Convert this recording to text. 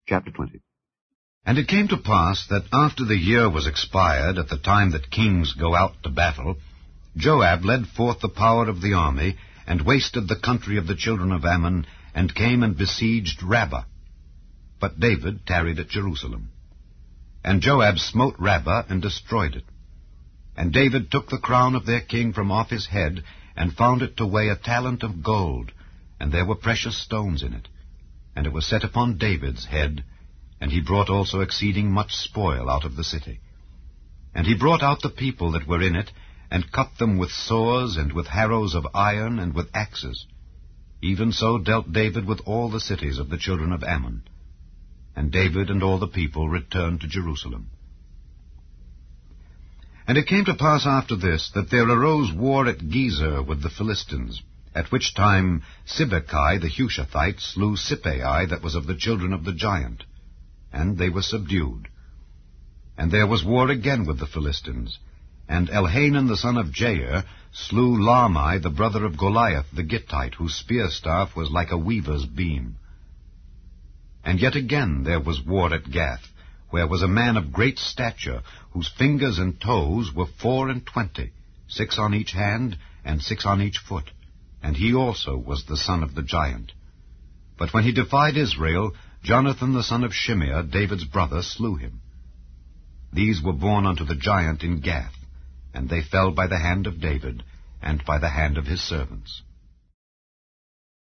Chapter 20. And it came to pass that after the year was expired, at the time that kings go out to battle, Joab led forth the power of the army, and wasted the country of the children of Ammon, and came and besieged Rabbah. But David tarried at Jerusalem. And Joab smote Rabbah, and destroyed it. And David took the crown of their king from off his head, and found it to weigh 1 talent of gold, and there were precious stones in it. And it was set upon David's head, and he brought also exceeding much spoil out of the city. And he brought out the people that were in it, and cut them with saws, and with harrows of iron, and with axes. Even so dealt David with all the cities of the children of Ammon. And David and all the people returned to Jerusalem. And it came to pass after this, that there arose war at Gezer with the Philistines, at which time Sibbecai the Hushathite slew Sippai that was of the children of the giant, and they were subdued. And there was war again with the Philistines, and Elhanan the son of Jair slew Lahmi the brother of Goliath the Gittite, whose spear staff was like a weaver's beam. And yet again there was war at Gath, where was a man of great stature, whose fingers and toes were 24, 6 on each hand, and 6 on each foot. And he also was the son of the giant. But when he defied Israel, Jonathan the son of Shimea, David's brother, slew him. These were born unto the giant in Gath, and they fell by the hand of David, and by the hand of his servants.